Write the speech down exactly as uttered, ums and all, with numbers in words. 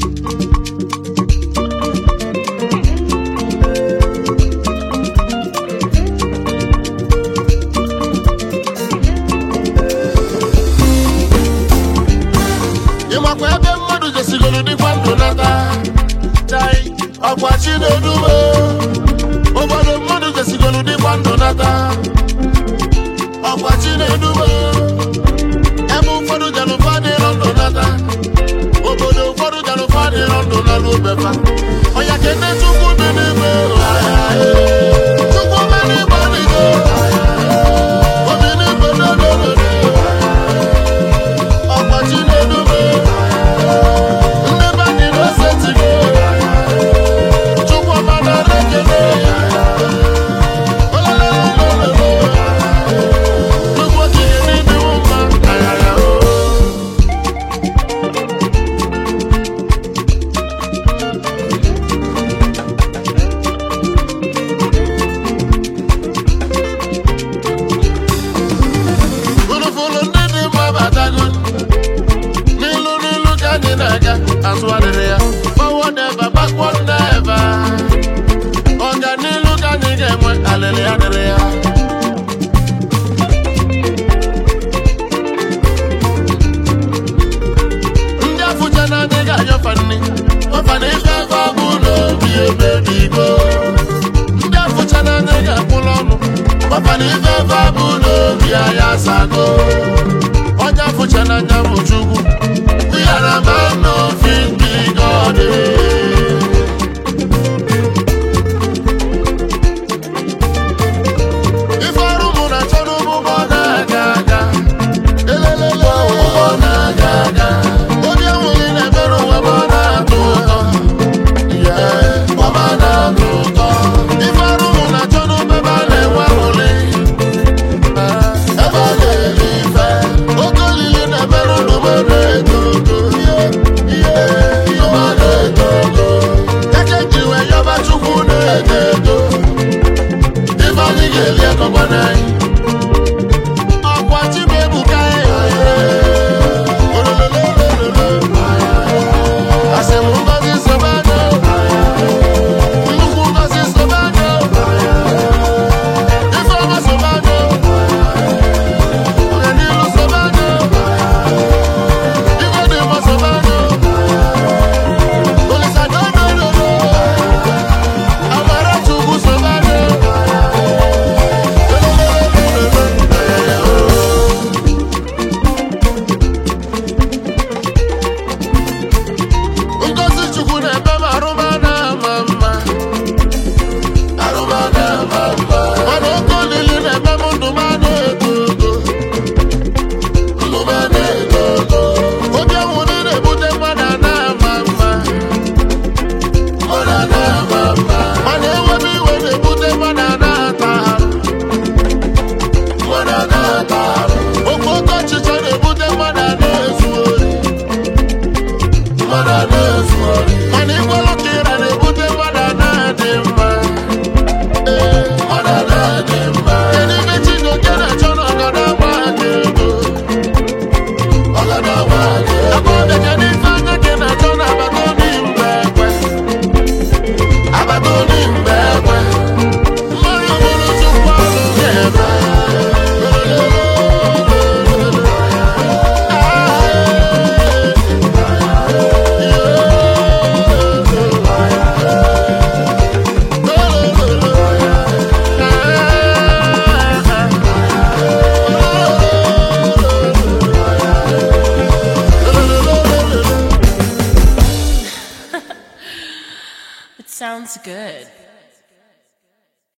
Ịmakwa ebe mmadụ jesigoro dịkwa ndụ nata chai ọkwa Chinedume. Obodo mmadụ jesigoro dịkwa ndụ nata ọkwa Chinedume. Ebe ụfọdụ jalụfa dịrọ ndụ nata, obodo ụfọdụ jalụfa dịrọ ndụ na n'obefa. Ọya kene Chukwu dị n'ime Chukwu mere igbo dịgo obi n'igbo n'obodo ọkwa Chinedume. Forward never, backward never. Oga nilu ka anyị ga-enwe alele adịrị ya. Ndị afụcha na anyị ga-anyọfa nni ọfana ife ebe abụ n'obi emebigo. Ndị afụcha na anyị ga-akwụla ọnụ ọfana ife ebe abụ n'obi anyị asago. Onye afụcha na anya bụ Chukwu. We are a man of big God. If I run a ton of Mona Gaga, Elele, Mona Gaga, what you will in a better Wabana to yeah, Wabana to if I run a ton of Babale, Wabole, Ebale, Okoli in a better Wabana. Sounds good.